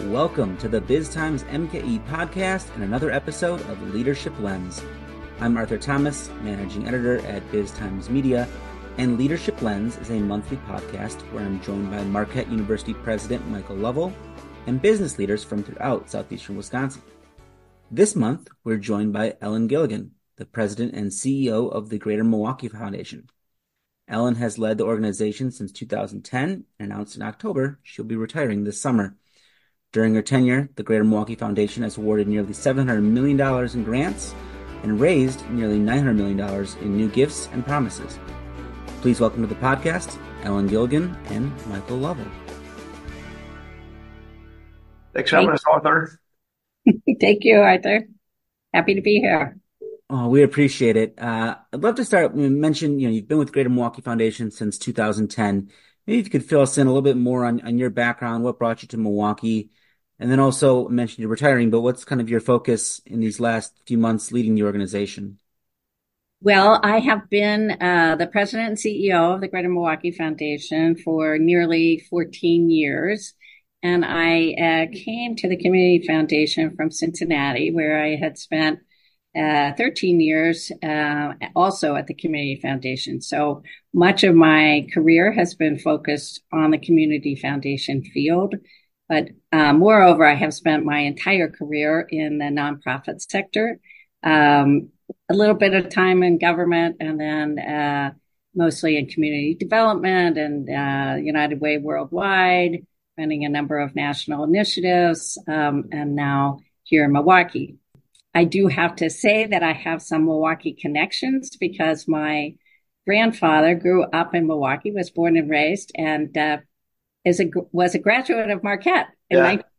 Welcome to the BizTimes MKE podcast and another episode of Leadership Lens. I'm Arthur Thomas, managing editor at BizTimes Media, and Leadership Lens is a monthly podcast where I'm joined by Marquette University President Michael Lovell and business leaders from throughout southeastern Wisconsin. This month, we're joined by Ellen Gilligan, the president and CEO of the Greater Milwaukee Foundation. Ellen has led the organization since 2010 and announced in October she'll be retiring this summer. During her tenure, the Greater Milwaukee Foundation has awarded nearly $700 million in grants and raised nearly $900 million in new gifts and promises. Please welcome to the podcast, Ellen Gilligan and Michael Lovell. Thanks for having us, Arthur. Thank you, Arthur. Happy to be here. Oh, we appreciate it. I'd love to start. You mentioned, you've been with Greater Milwaukee Foundation since 2010. Maybe if you could fill us in a little bit more on your background, what brought you to Milwaukee, and then also mention you're retiring, but what's kind of your focus in these last few months leading the organization? Well, I have been the president and CEO of the Greater Milwaukee Foundation for nearly 14 years. And I came to the Community Foundation from Cincinnati, where I had spent 13 years also at the Community Foundation. So much of my career has been focused on the Community Foundation field. But moreover, I have spent my entire career in the nonprofit sector, a little bit of time in government, and then mostly in community development and United Way Worldwide, running a number of national initiatives, and now here in Milwaukee. I do have to say that I have some Milwaukee connections because my grandfather grew up in Milwaukee, was born and raised, and was a graduate of Marquette in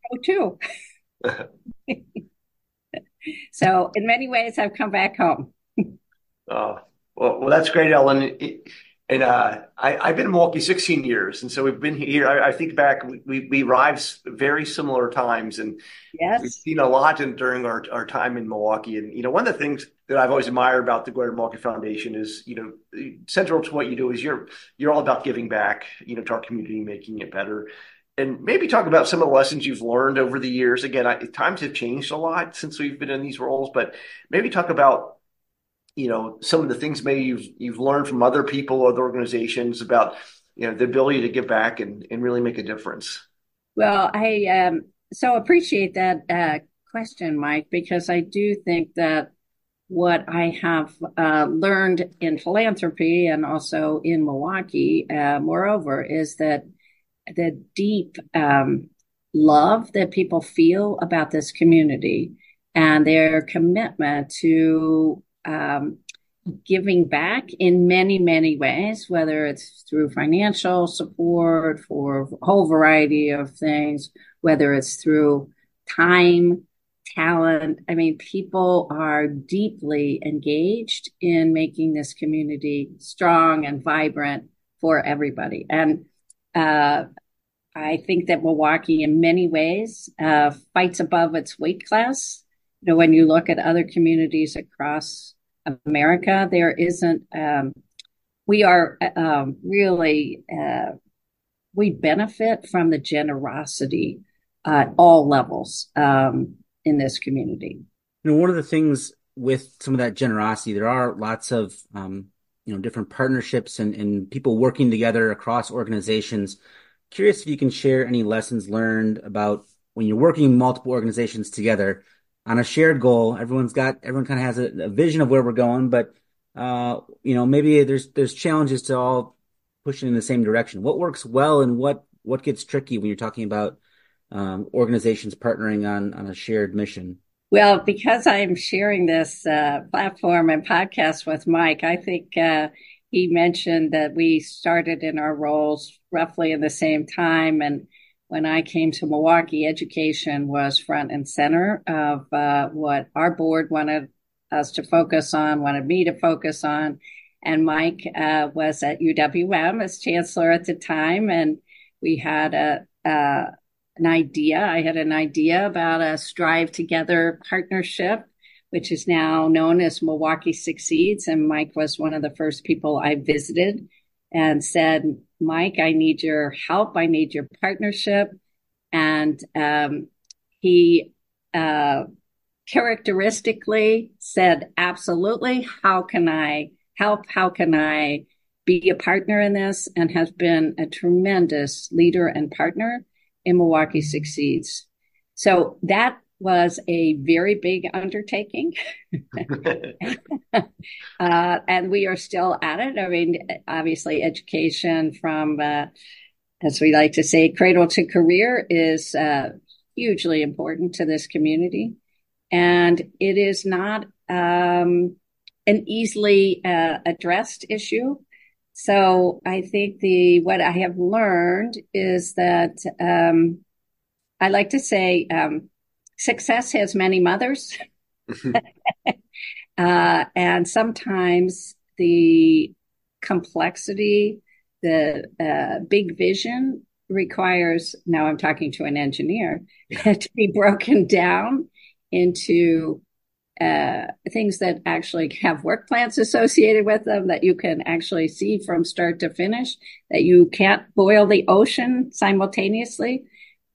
1902. So in many ways, I've come back home. Well, that's great, Ellen. I've been in Milwaukee 16 years, and so we've been here. I think back, we arrived very similar times, and yes, we've seen a lot during our time in Milwaukee. And one of the things that I've always admired about the Greater Milwaukee Foundation is, central to what you do is you're all about giving back, to our community, making it better. And maybe talk about some of the lessons you've learned over the years. Again, times have changed a lot since we've been in these roles, but maybe talk about some of the things maybe you've learned from other people, other organizations about, the ability to give back and really make a difference. Well, I so appreciate that question, Mike, because I do think that what I have learned in philanthropy and also in Milwaukee, moreover, is that the deep love that people feel about this community and their commitment to giving back in many, many ways, whether it's through financial support for a whole variety of things, whether it's through time, talent. I mean, people are deeply engaged in making this community strong and vibrant for everybody. And I think that Milwaukee, in many ways, fights above its weight class. When you look at other communities across America, there isn't, we are really, we benefit from the generosity at all levels in this community. One of the things with some of that generosity, there are lots of, different partnerships and people working together across organizations. Curious if you can share any lessons learned about when you're working multiple organizations together on a shared goal. Everyone kind of has a vision of where we're going, but maybe there's challenges to all pushing in the same direction. What works well and what gets tricky when you're talking about organizations partnering on a shared mission? Well, because I'm sharing this platform and podcast with Mike, I think he mentioned that we started in our roles roughly in the same time. And when I came to Milwaukee, education was front and center of what our board wanted us to focus on, wanted me to focus on. And Mike was at UWM as chancellor at the time. And we had an idea. I had an idea about a Strive Together partnership, which is now known as Milwaukee Succeeds. And Mike was one of the first people I visited and said, Mike, I need your help. I need your partnership. And he characteristically said, absolutely, how can I help? How can I be a partner in this? And has been a tremendous leader and partner in Milwaukee Succeeds. So that was a very big undertaking. And we are still at it. I mean, obviously education from, as we like to say, cradle to career is hugely important to this community. And it is not an easily addressed issue. So I think what I have learned is that I like to say success has many mothers. And sometimes the complexity, the big vision requires, now I'm talking to an engineer, to be broken down into things that actually have work plans associated with them, that you can actually see from start to finish, that you can't boil the ocean simultaneously.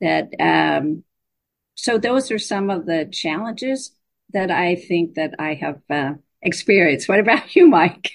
So those are some of the challenges that I think that I have experienced. What about you, Mike?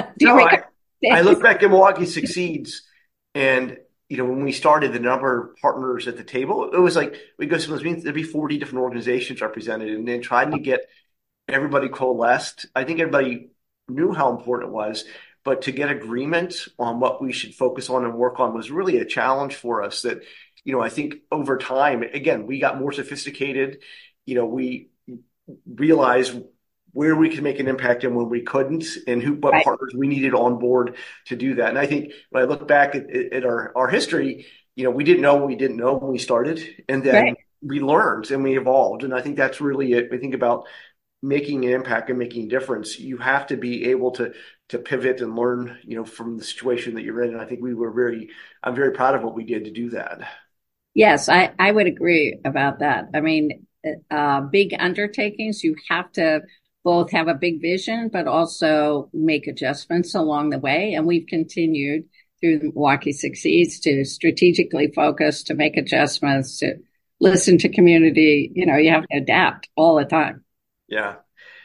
I look back at Milwaukee Succeeds, and when we started, the number of partners at the table, it was like we go to those meetings, there'd be 40 different organizations represented, and then trying to get everybody coalesced. I think everybody knew how important it was, but to get agreement on what we should focus on and work on was really a challenge for us. That I think over time, again, we got more sophisticated. We realized where we could make an impact and when we couldn't, and what partners we needed on board to do that. And I think when I look back at our history, we didn't know what we didn't know when we started, and then we learned and we evolved. And I think that's really it. I think about making an impact and making a difference. You have to be able to pivot and learn, from the situation that you're in. And I think I'm very proud of what we did to do that. Yes, I would agree about that. I mean, big undertakings, you have to both have a big vision, but also make adjustments along the way. And we've continued through Milwaukee Succeeds to strategically focus, to make adjustments, to listen to community. You have to adapt all the time. Yeah.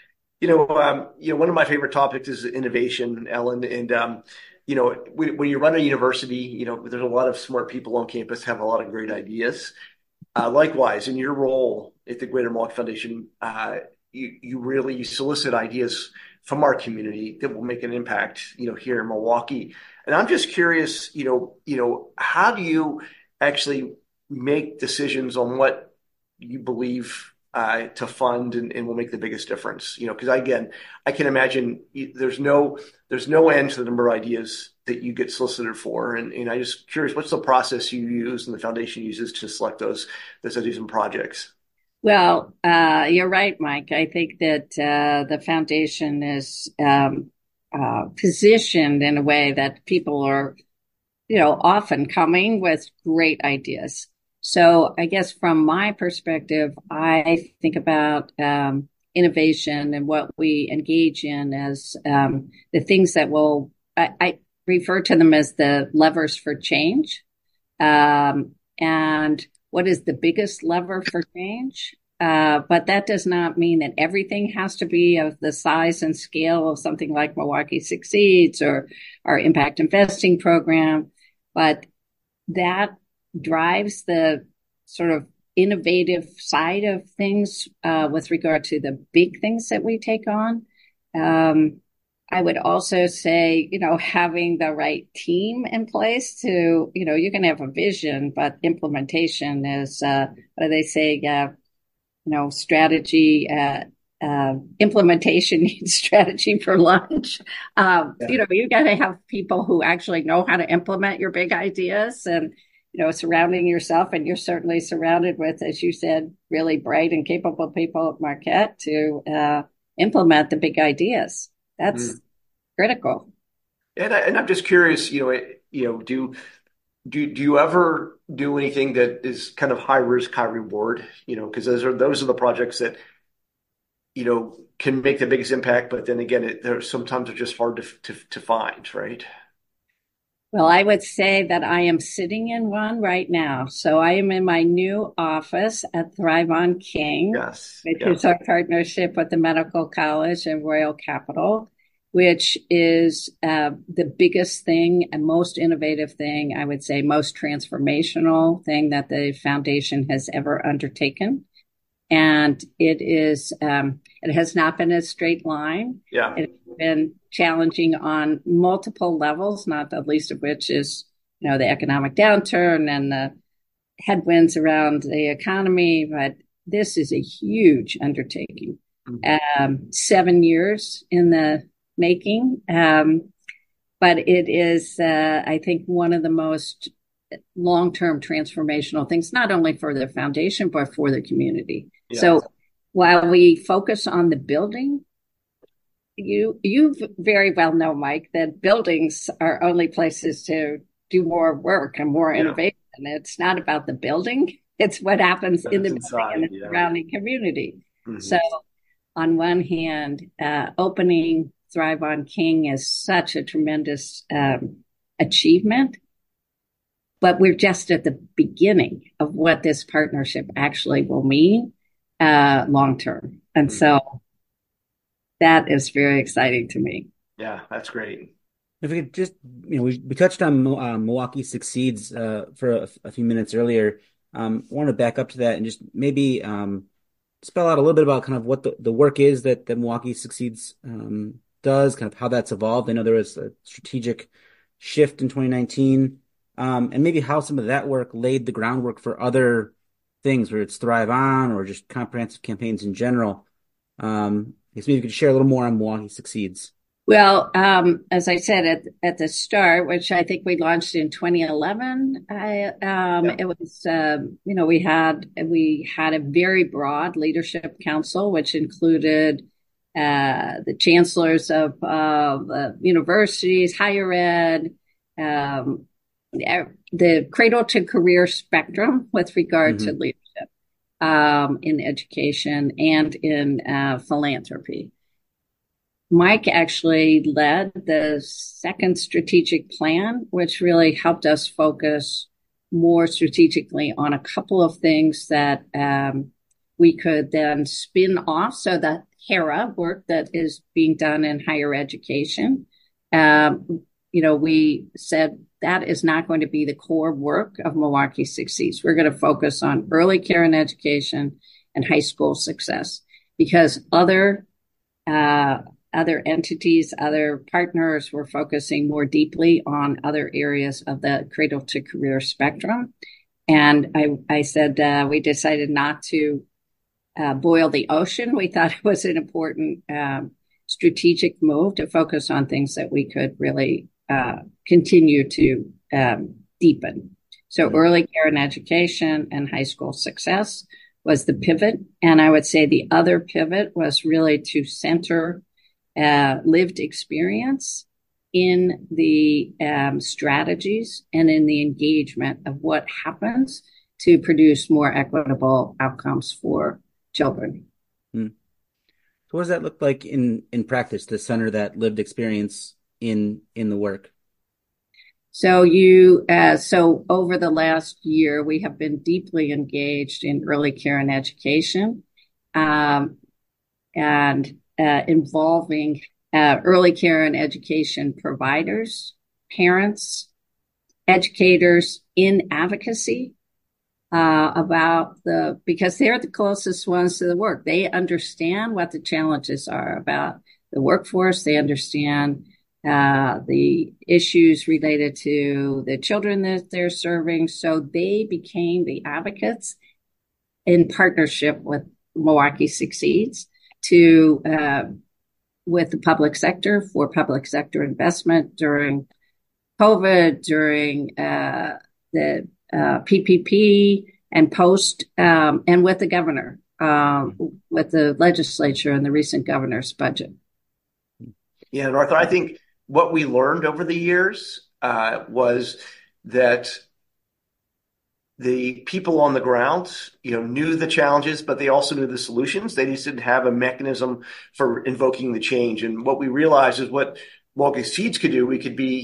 One of my favorite topics is innovation, Ellen. And, when you run a university, there's a lot of smart people on campus have a lot of great ideas. Likewise, in your role at the Greater Milwaukee Foundation, you solicit ideas from our community that will make an impact, here in Milwaukee. And I'm just curious, how do you actually make decisions on what you believe to fund and will make the biggest difference? Because again, I can imagine there's no end to the number of ideas that you get solicited for. And I'm just curious, what's the process you use and the foundation uses to select those ideas and projects? Well, you're right, Mike. I think that the foundation is positioned in a way that people are, often coming with great ideas. So I guess from my perspective, I think about innovation and what we engage in as the things that I refer to them as the levers for change. And what is the biggest lever for change? But that does not mean that everything has to be of the size and scale of something like Milwaukee Succeeds or our impact investing program. But that drives the sort of innovative side of things with regard to the big things that we take on. I would also say, having the right team in place to, you can have a vision, but implementation is, what do they say? Strategy, implementation needs strategy for lunch. You got to have people who actually know how to implement your big ideas and, surrounding yourself. And you're certainly surrounded with, as you said, really bright and capable people at Marquette to implement the big ideas. That's critical. And I'm just curious, do you ever do anything that is kind of high risk, high reward? Because those are the projects that can make the biggest impact. But then again, sometimes they're just hard to find, right? Well, I would say that I am sitting in one right now. So I am in my new office at Thrive on King, Yes. which Yeah. is our partnership with the Medical College and Royal Capital, which is the biggest thing and most innovative thing, I would say, most transformational thing that the foundation has ever undertaken. And it has not been a straight line. Yeah. It's been challenging on multiple levels, not the least of which is, the economic downturn and the headwinds around the economy. But this is a huge undertaking. 7 years in the making. But it is, I think, one of the most long-term transformational things, not only for the foundation, but for the community. Yeah. So while we focus on the building, you very well know, Mike, that buildings are only places to do more work and more innovation. It's not about the building. It's what happens in the building and the surrounding community. So on one hand, opening Thrive on King is such a tremendous achievement. But we're just at the beginning of what this partnership actually will mean long term. And so that is very exciting to me. Yeah, that's great. If we could just, we touched on Milwaukee Succeeds for a few minutes earlier. I want to back up to that and just maybe spell out a little bit about kind of what the work is that Milwaukee Succeeds does, kind of how that's evolved. I know there was a strategic shift in 2019. And maybe how some of that work laid the groundwork for other things, whether it's Thrive On or just comprehensive campaigns in general. I guess maybe you could share a little more on Milwaukee Succeeds. Well, as I said at the start, which I think we launched in 2011, it was, we had a very broad leadership council, which included the chancellors of universities, higher ed, the cradle to career spectrum with regard to leadership in education and in philanthropy. Mike actually led the second strategic plan, which really helped us focus more strategically on a couple of things that we could then spin off. So that HERA work that is being done in higher education, we said that is not going to be the core work of Milwaukee Succeeds. We're going to focus on early care and education and high school success because other entities, other partners were focusing more deeply on other areas of the cradle to career spectrum. And I said we decided not to boil the ocean. We thought it was an important strategic move to focus on things that we could really continue to deepen. So early care and education and high school success was the pivot. And I would say the other pivot was really to center lived experience in the strategies and in the engagement of what happens to produce more equitable outcomes for children. So what does that look like in practice, to center that lived experience in the work? So so over the last year, we have been deeply engaged in early care and education, and involving early care and education providers, parents, educators in advocacy because they're the closest ones to the work. They understand what the challenges are about the workforce. They understand the issues related to the children that they're serving. So they became the advocates in partnership with Milwaukee Succeeds with the public sector for public sector investment during COVID, during the PPP and post, and with the governor, with the legislature and the recent governor's budget. Yeah, and Arthur, I think what we learned over the years was that the people on the ground, knew the challenges, but they also knew the solutions. They just didn't have a mechanism for invoking the change. And what we realized is what Milwaukee Succeeds could do. We could be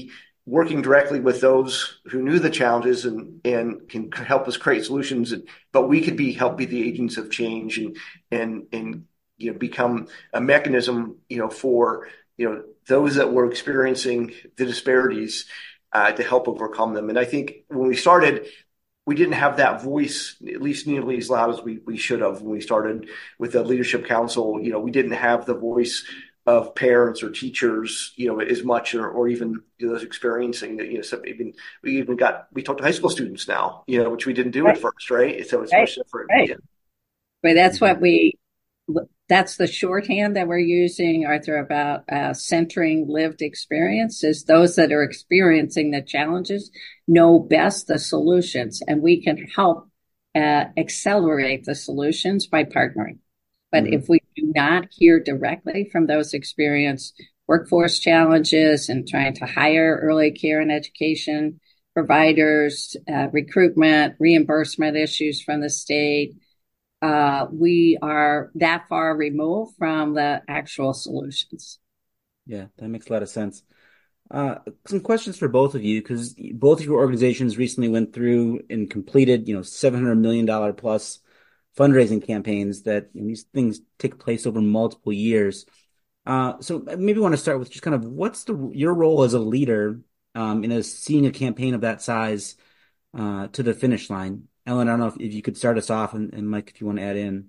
working directly with those who knew the challenges and can help us create solutions. But we could help be the agents of change and become a mechanism, for, those that were experiencing the disparities to help overcome them. And I think when we started, we didn't have that voice, at least nearly as loud as we should have when we started with the Leadership Council. We didn't have the voice of parents or teachers, as much, or even those experiencing that. We talk to high school students now, which we didn't do at first, right? So it's much different. Right. But that's the shorthand that we're using, Arthur, about centering lived experiences. Those that are experiencing the challenges know best the solutions, and we can help accelerate the solutions by partnering. But if we do not hear directly from those experienced workforce challenges and trying to hire early care and education providers, recruitment, reimbursement issues from the state, we are that far removed from the actual solutions. Yeah, that makes a lot of sense. Some questions for both of you, because both of your organizations recently went through and completed, $700 million plus fundraising campaigns that these things take place over multiple years. So maybe I want to start with just kind of what's your role as a leader in seeing a campaign of that size to the finish line. Ellen, I don't know if you could start us off, and Mike, if you want to add in.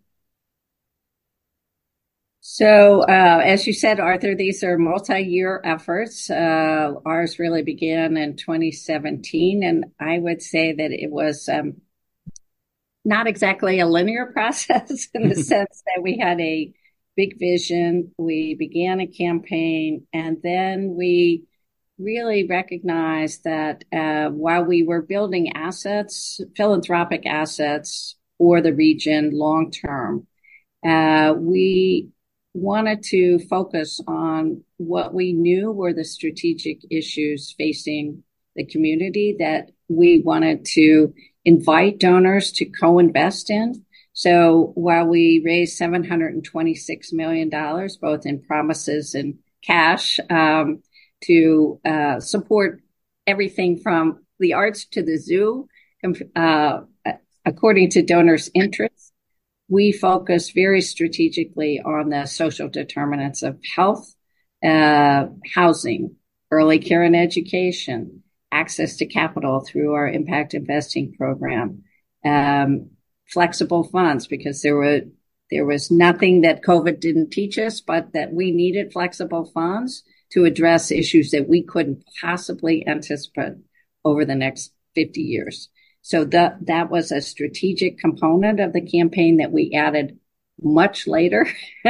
So, as you said, Arthur, these are multi-year efforts. Ours really began in 2017, and I would say that it was not exactly a linear process in the sense that we had a big vision. We began a campaign, and then we really recognized that while we were building assets, philanthropic assets for the region long term, we wanted to focus on what we knew were the strategic issues facing the community that we wanted to invite donors to co-invest in. So while we raised $726 million, both in promises and cash, to support everything from the arts to the zoo, according to donors' interests, we focus very strategically on the social determinants of health, housing, early care and education, access to capital through our impact investing program, flexible funds, because there was nothing that COVID didn't teach us, but that we needed flexible funds to address issues that we couldn't possibly anticipate over the next 50 years. So that was a strategic component of the campaign that we added much later.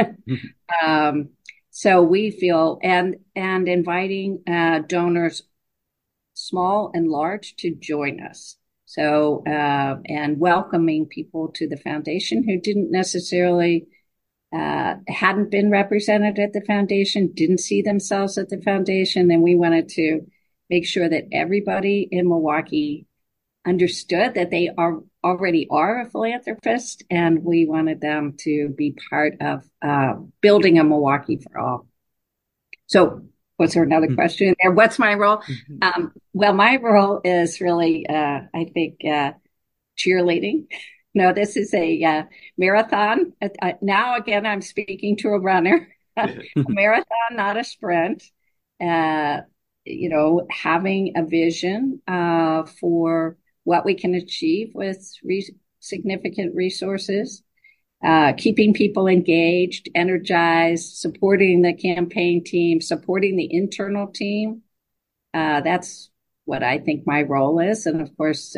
So we feel, and inviting donors, small and large, to join us. So, and welcoming people to the foundation who didn't necessarily, hadn't been represented at the foundation, didn't see themselves at the foundation. And we wanted to make sure that everybody in Milwaukee understood that they already are a philanthropist, and we wanted them to be part of building a Milwaukee for all. So was there another question there? What's my role? Well, my role is really, I think, cheerleading. No, this is a marathon. Now, again, I'm speaking to a runner. A marathon, not a sprint. Having a vision for what we can achieve with significant resources, keeping people engaged, energized, supporting the campaign team, supporting the internal team. That's what I think my role is. And of course,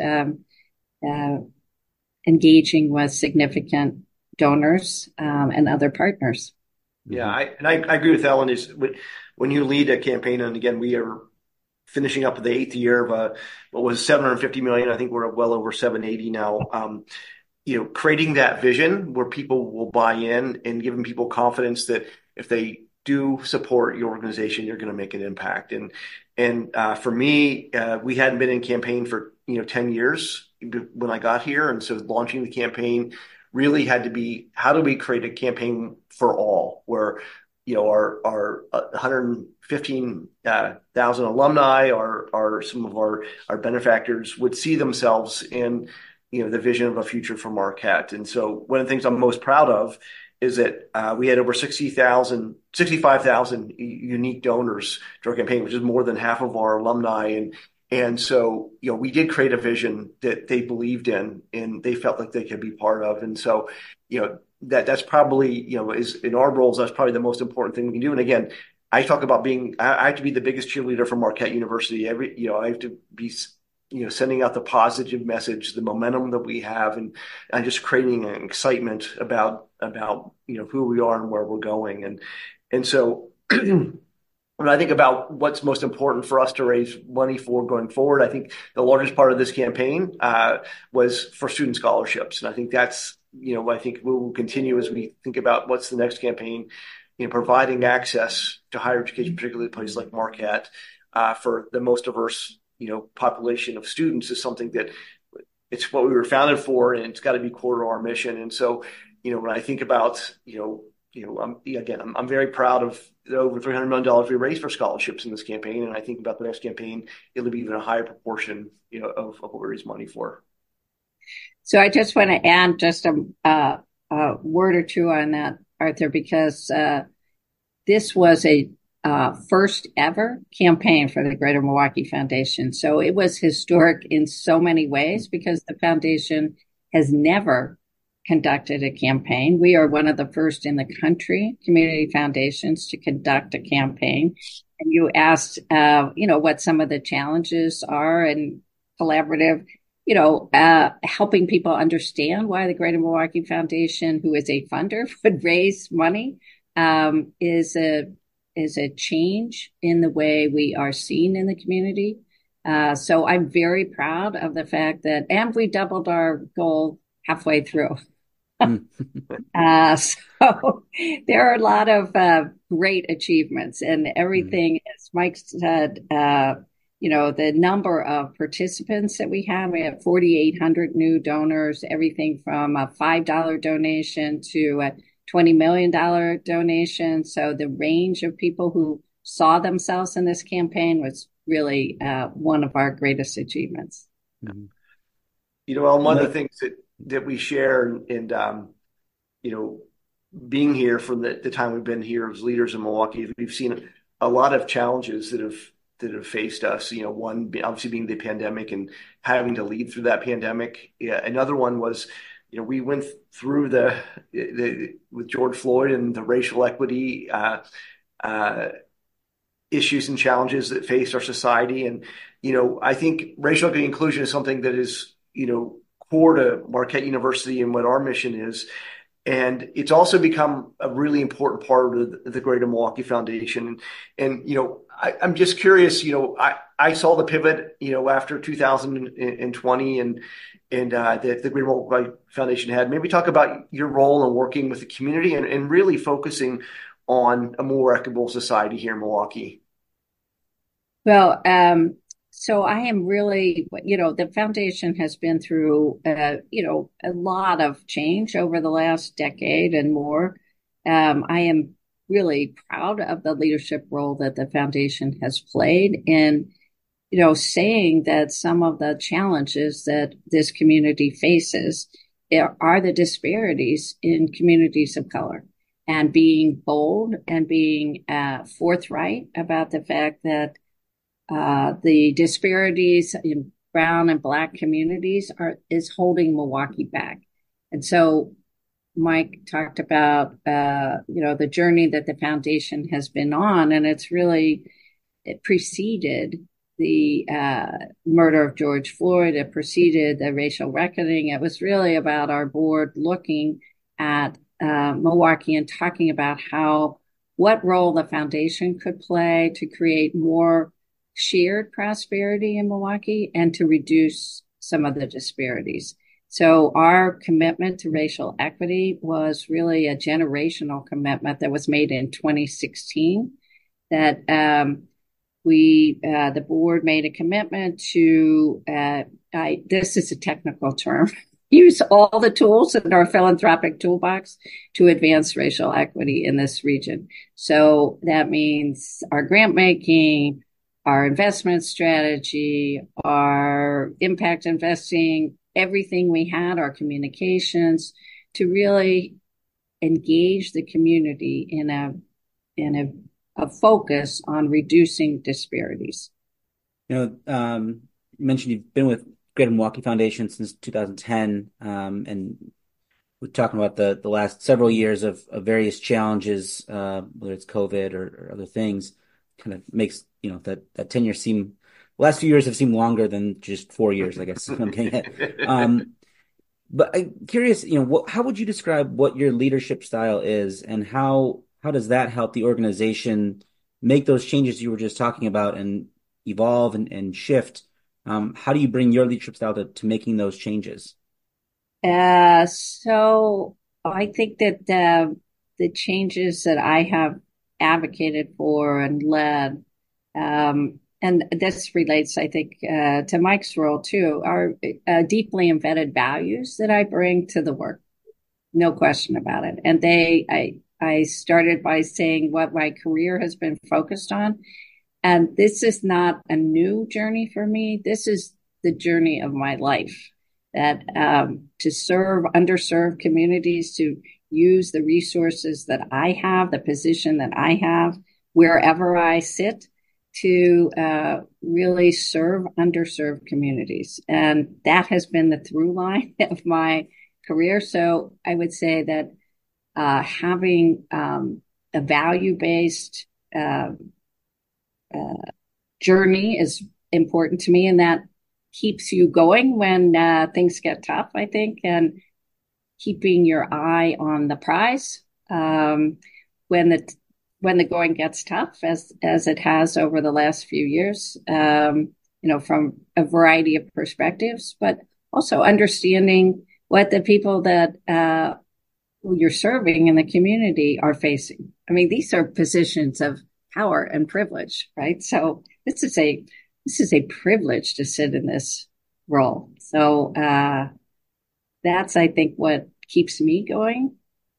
engaging with significant donors and other partners. Yeah, I agree with Ellen. Is when you lead a campaign, and again, we are finishing up the 8th year of what was $750 million. I think we're well over 780 now. Creating that vision where people will buy in and giving people confidence that if they do support your organization, you're going to make an impact. And for me, we hadn't been in campaign for 10 years when I got here, and so launching the campaign really had to be, how do we create a campaign for all, where our 115,000 alumni, some of our benefactors would see themselves in the vision of a future for Marquette. And so one of the things I'm most proud of is that we had over 65,000 unique donors to our campaign, which is more than half of our alumni. And so, we did create a vision that they believed in and they felt like they could be part of. And so, that's probably, is in our roles, that's probably the most important thing we can do. And again, I talk about I have to be the biggest cheerleader for Marquette University. I have to be, sending out the positive message, the momentum that we have, and just creating an excitement about, who we are and where we're going. And so when I think about what's most important for us to raise money for going forward, I think the largest part of this campaign was for student scholarships. And I think that's, I think we will continue as we think about what's the next campaign, providing access to higher education, particularly a place like Marquette, for the most diverse, population of students is something that it's what we were founded for, and it's got to be core to our mission. And so, when I think about, I'm very proud of the over $300 million we raised for scholarships in this campaign. And I think about the next campaign, it'll be even a higher proportion, of what we raise money for. So I just want to add just a word or two on that, Arthur, because this was a first ever campaign for the Greater Milwaukee Foundation. So it was historic in so many ways because the foundation has never conducted a campaign. We are one of the first in the country, community foundations, to conduct a campaign. And you asked, what some of the challenges are and collaborative, helping people understand why the Greater Milwaukee Foundation, who is a funder, would raise money, is a change in the way we are seen in the community. So I'm very proud of the fact that, and we doubled our goal halfway through. So there are a lot of great achievements, and everything, as Mike said, the number of participants that we have 4,800 new donors, everything from a $5 donation to a $20 million donation. So the range of people who saw themselves in this campaign was really one of our greatest achievements. One of the things that we share and being here from the time we've been here as leaders in Milwaukee, we've seen a lot of challenges that have faced us. One obviously being the pandemic and having to lead through that pandemic. Another one was, we went through with George Floyd and the racial equity issues and challenges that faced our society. And, I think racial equity inclusion is something that is, core to Marquette University and what our mission is. And it's also become a really important part of the Greater Milwaukee Foundation. And I'm just curious, I saw the pivot, after 2020 and that the Greater Milwaukee Foundation had. Maybe talk about your role in working with the community and really focusing on a more equitable society here in Milwaukee. Well, so I am really, the foundation has been through, a lot of change over the last decade and more. I am really proud of the leadership role that the foundation has played in, saying that some of the challenges that this community faces are the disparities in communities of color, and being bold and being forthright about the fact that the disparities in brown and Black communities is holding Milwaukee back. And so Mike talked about, the journey that the foundation has been on, and it preceded the murder of George Floyd. It preceded the racial reckoning. It was really about our board looking at Milwaukee and talking about what role the foundation could play to create more shared prosperity in Milwaukee and to reduce some of the disparities. So our commitment to racial equity was really a generational commitment that was made in 2016, that the board made a commitment to, this is a technical term, use all the tools in our philanthropic toolbox to advance racial equity in this region. So that means our grant making, our investment strategy, our impact investing, everything we had, our communications, to really engage the community in a focus on reducing disparities. You mentioned you've been with Greater Milwaukee Foundation since 2010, and we're talking about the last several years of various challenges, whether it's COVID or other things. Kind of makes that tenure seem. The last few years have seemed longer than just 4 years, I guess. I'm getting it. But I'm curious, how would you describe what your leadership style is, and how does that help the organization make those changes you were just talking about and evolve and shift? How do you bring your leadership style to making those changes? So I think that the changes that I have advocated for and led, and this relates, I think, to Mike's role too, are deeply embedded values that I bring to the work. No question about it. And I started by saying what my career has been focused on. And this is not a new journey for me. This is the journey of my life, that to serve underserved communities, to use the resources that I have, the position that I have, wherever I sit, to really serve underserved communities. And that has been the through line of my career. So I would say that having a value-based journey is important to me, and that keeps you going when things get tough, I think, and keeping your eye on the prize when the going gets tough, as it has over the last few years, from a variety of perspectives, but also understanding what the people that you're serving in the community are facing. I mean, these are positions of power and privilege, right? So this is a privilege to sit in this role. So that's, I think, what keeps me going.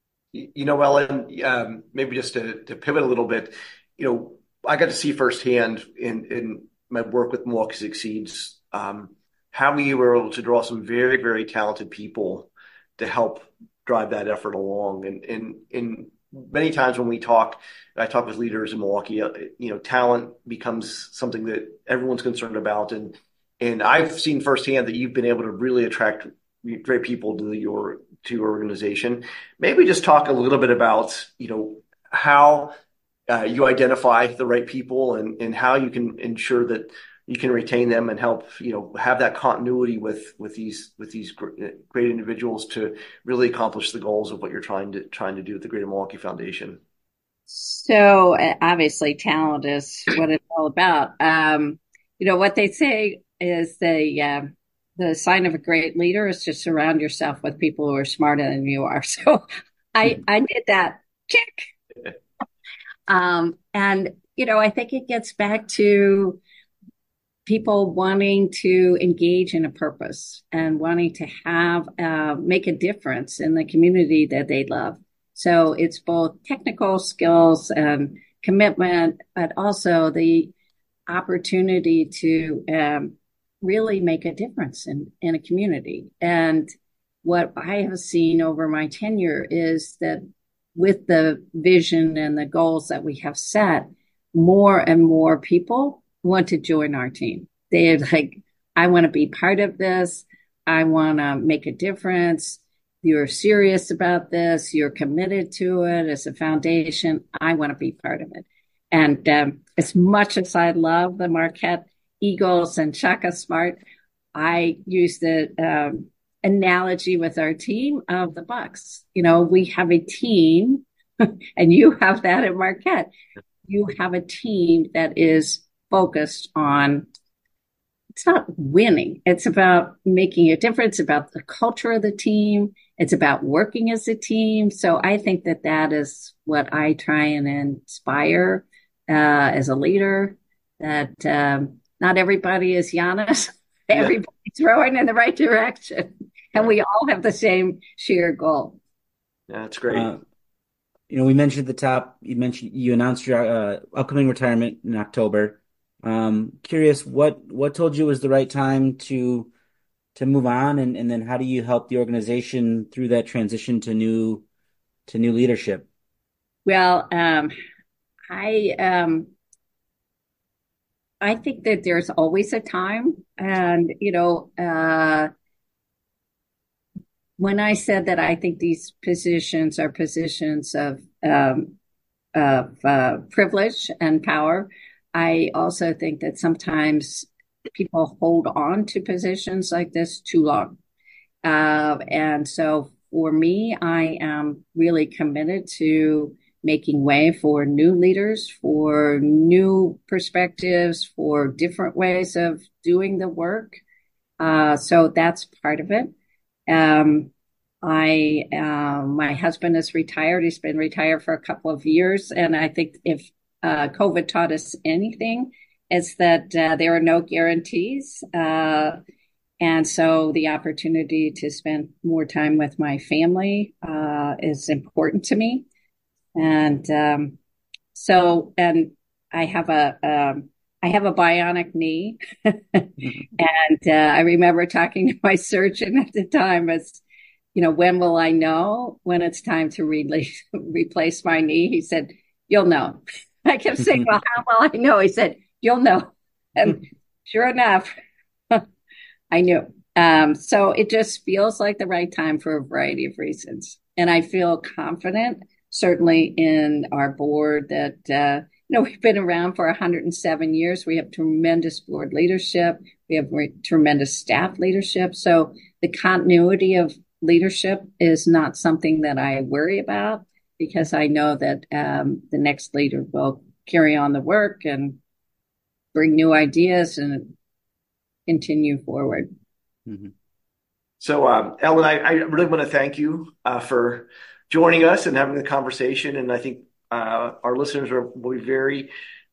Ellen, maybe just to pivot a little bit, I got to see firsthand in my work with Milwaukee Succeeds how we were able to draw some very, very talented people to help drive that effort along. And many times when I talk with leaders in Milwaukee, talent becomes something that everyone's concerned about. And I've seen firsthand that you've been able to really attract great people to your organization. Maybe just talk a little bit about, how you identify the right people and how you can ensure that you can retain them and help, have that continuity with these great individuals to really accomplish the goals of what you're trying to do at the Greater Milwaukee Foundation. So obviously talent is what it's all about. What they say is the sign of a great leader is to surround yourself with people who are smarter than you are. So I did that. Check. I think it gets back to people wanting to engage in a purpose and wanting to make a difference in the community that they love. So it's both technical skills and commitment, but also the opportunity to really make a difference in a community. And what I have seen over my tenure is that with the vision and the goals that we have set, more and more people want to join our team. They're like, I want to be part of this. I want to make a difference. You're serious about this. You're committed to it as a foundation. I want to be part of it. And as much as I love the Marquette Eagles and Shaka Smart, I use the analogy with our team of the Bucks. We have a team, and you have that at Marquette. You have a team that is focused on, it's not winning. It's about making a difference, about the culture of the team. It's about working as a team. So I think that is what I try and inspire as a leader, that not everybody is Giannis. Everybody's throwing in the right direction. And we all have the same shared goal. Yeah, that's great. We mentioned at the top, you announced your upcoming retirement in October. Curious, what told you was the right time to move on, and then how do you help the organization through that transition to new leadership? Well, I think that there's always a time, and when I said that I think these positions are positions of privilege and power, I also think that sometimes people hold on to positions like this too long. And so for me, I am really committed to making way for new leaders, for new perspectives, for different ways of doing the work. So that's part of it. My husband is retired. He's been retired for a couple of years. And I think if COVID taught us anything, it's that there are no guarantees. And so the opportunity to spend more time with my family is important to me. And and I have a bionic knee, and I remember talking to my surgeon at the time as, when will I know when it's time to replace my knee? He said, "You'll know." I kept saying, "Well, how will I know?" He said, "You'll know." And sure enough, I knew. So it just feels like the right time for a variety of reasons. And I feel confident, certainly in our board, that, we've been around for 107 years. We have tremendous board leadership. We have tremendous staff leadership. So the continuity of leadership is not something that I worry about, because I know that the next leader will carry on the work and bring new ideas and continue forward. Mm-hmm. So, Ellen, I really want to thank you for joining us and having the conversation. And I think our listeners will be very,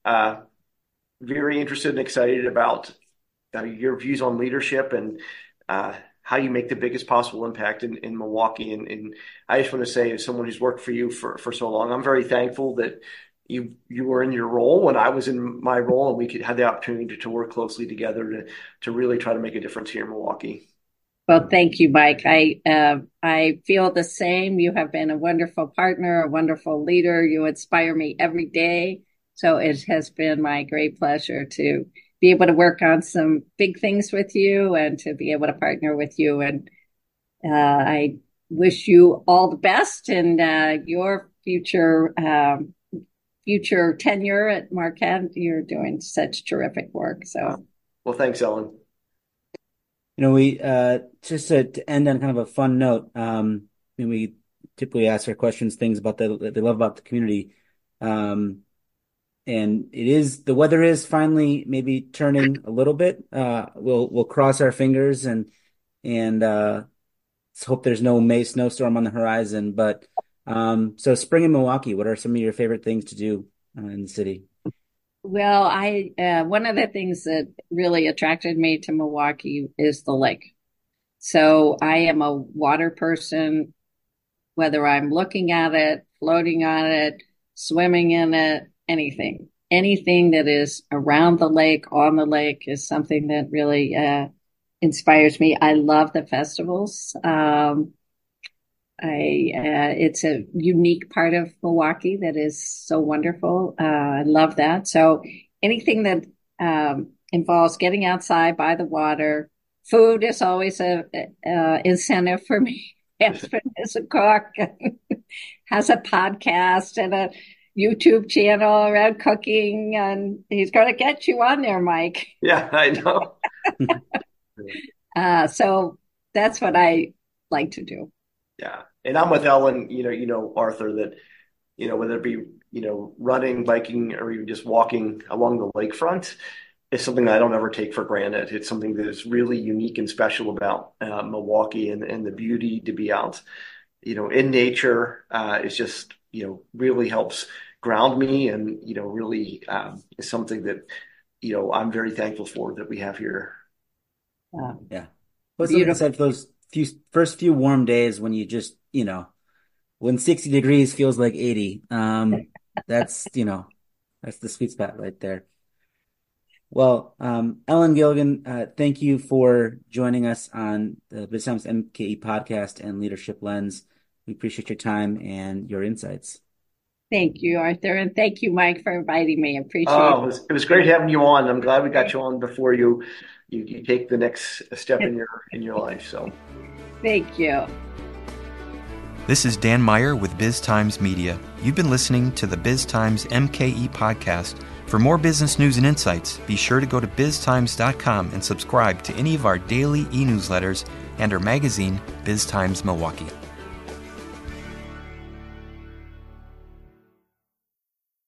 very interested and excited about your views on leadership and how you make the biggest possible impact in Milwaukee. And I just want to say, as someone who's worked for you for so long, I'm very thankful that you were in your role when I was in my role, and we could have the opportunity to work closely together to really try to make a difference here in Milwaukee. Well, thank you, Mike. I feel the same. You have been a wonderful partner, a wonderful leader. You inspire me every day. So it has been my great pleasure to be able to work on some big things with you and to be able to partner with you. And I wish you all the best in your future tenure at Marquette. You're doing such terrific work. So, well, thanks, Ellen. We just to end on kind of a fun note. We typically ask our questions things about that they love about the community, and the weather is finally maybe turning a little bit. We'll cross our fingers and let's hope there's no May snowstorm on the horizon. But so spring in Milwaukee, what are some of your favorite things to do in the city? Well, one of the things that really attracted me to Milwaukee is the lake. So I am a water person, whether I'm looking at it, floating on it, swimming in it, anything that is around the lake, on the lake, is something that really inspires me. I love the festivals. It's a unique part of Milwaukee that is so wonderful. I love that. So anything that involves getting outside by the water. Food is always a incentive for me. Husband is a cook, has a podcast and a YouTube channel around cooking, and he's going to get you on there, Mike. Yeah, I know. So that's what I like to do. Yeah. And I'm with Ellen, Arthur, that, whether it be, running, biking, or even just walking along the lakefront, is something that I don't ever take for granted. It's something that is really unique and special about Milwaukee, and the beauty to be out, in nature is just, really helps ground me, and, really is something that, I'm very thankful for that we have here. Yeah. What's something said for first few warm days when you just, when 60 degrees feels like 80. That's, that's the sweet spot right there. Well, Ellen Gilligan, thank you for joining us on the BizTimes MKE podcast and Leadership Lens. We appreciate your time and your insights. Thank you, Arthur, and thank you, Mike, for inviting me. Appreciate it. It was great having you on. I'm glad we got you on before you take the next step in your life. So, thank you. This is Dan Meyer with BizTimes Media. You've been listening to the BizTimes MKE podcast. For more business news and insights, be sure to go to biztimes.com and subscribe to any of our daily e-newsletters and our magazine, BizTimes Milwaukee.